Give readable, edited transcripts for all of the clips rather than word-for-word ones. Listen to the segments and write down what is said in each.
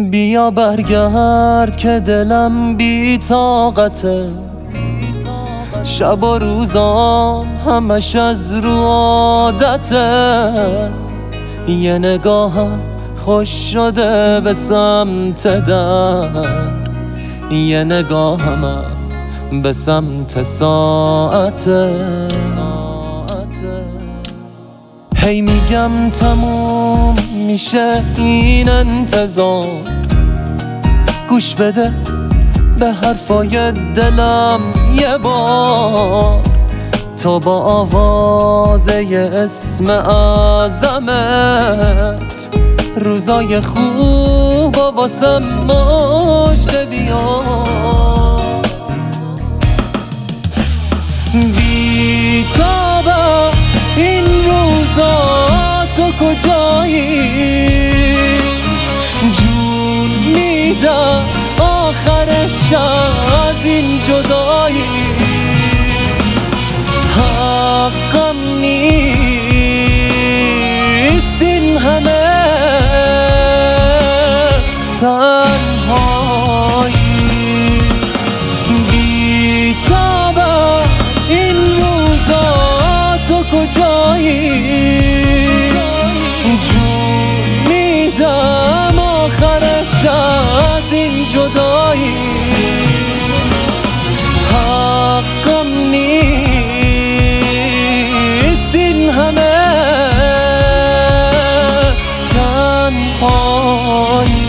بیا برگرد که دلم بی طاقته، شب و روزام همش از رو عادته. یه نگاهم خوش شده به سمت در، یه نگاهم به سمت ساعته. هی میگم تموم میشه این انتظار، گوش بده به حرفای دلم یه بار. تو با آوازه اسم اعظمت روزای خوب و واسم مژده بیار. بی‌تابم این روزا تو کجایی؟ جون میدم آخرش از این جدایی. حقم نیست این همه تنهایی. بی‌تابم این روزا تو کجایی؟ جون میدم آخرش از این جدایی. حقم نیست این همه تنهایی.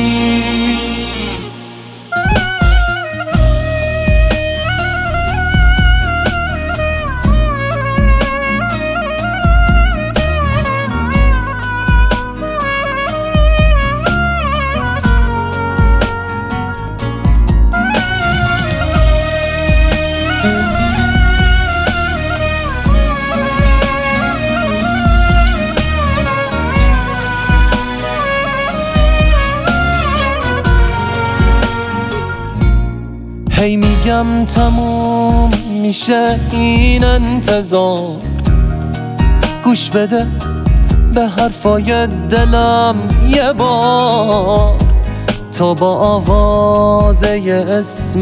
هی میگم تموم میشه این انتظار، گوش بده به حرفای دلم یه بار. تو با آوازه اسم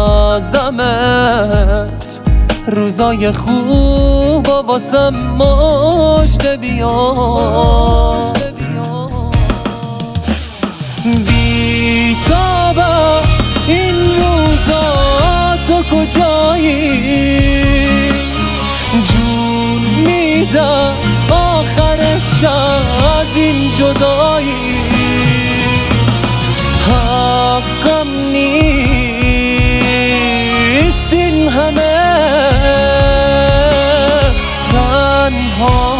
اعظمت روزای خوب و واسم مژده بیار. بی‌تابم این روزا تو کجایی؟ جون میدم آخرش از این جدایی. حقم نیست این همه تنها.